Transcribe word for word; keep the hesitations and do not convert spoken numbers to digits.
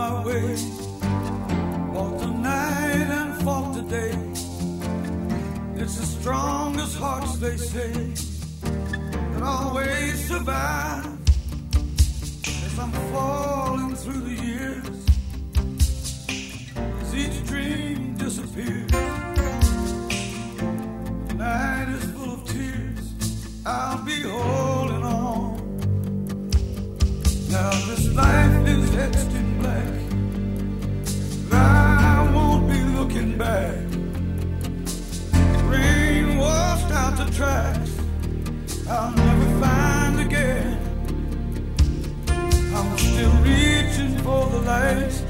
my way. Walk the night and fought the day. It's the strongest hearts, they say, that always survive. As I'm falling through the years, as each dream disappears, the night is full of tears, I'll be holding on. Now this life is etched in black, I won't be looking back. Rain washed out the tracks I'll never find again. I'm still reaching for the lights